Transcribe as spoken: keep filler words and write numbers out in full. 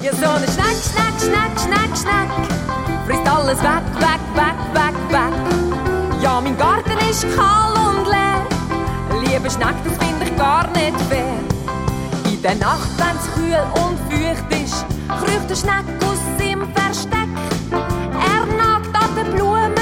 Ja, so eine Schneck, Schneck, Schneck, Schneck, Schneck frisst alles weg, weg, weg, weg, weg. Ja, mein Garten ist kahl und leer. Liebe Schneck, das finde ich gar nicht fair. In der Nacht, wenn's kühl und feucht ist, kriecht der Schneck aus seinem Versteck. Er nagt an den Blumen